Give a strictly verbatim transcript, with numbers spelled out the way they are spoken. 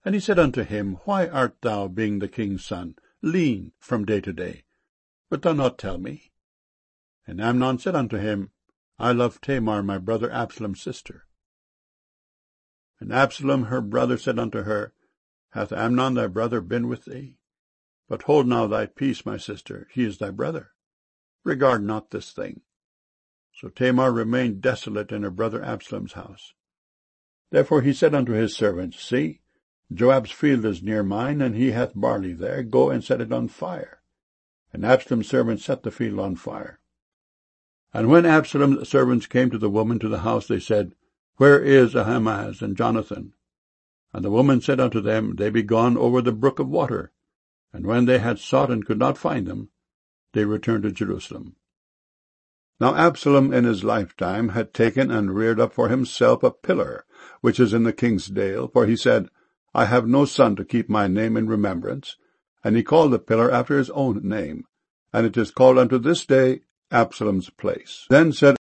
And he said unto him, Why art thou, being the king's son, lean from day to day? Wilt thou not tell me? And Amnon said unto him, I love Tamar my brother Absalom's sister. And Absalom her brother said unto her, Hath Amnon thy brother been with thee? But hold now thy peace, my sister, he is thy brother. Regard not this thing. So Tamar remained desolate in her brother Absalom's house. Therefore he said unto his servants, See, Joab's field is near mine, and he hath barley there. Go and set it on fire. And Absalom's servants set the field on fire. And when Absalom's servants came to the woman to the house, they said, Where is Ahimaaz and Jonathan? And the woman said unto them, They be gone over the brook of water. And when they had sought and could not find them, they returned to Jerusalem. Now Absalom in his lifetime had taken and reared up for himself a pillar, which is in the king's dale, for he said, I have no son to keep my name in remembrance. And he called the pillar after his own name, and it is called unto this day Absalom's place. Then said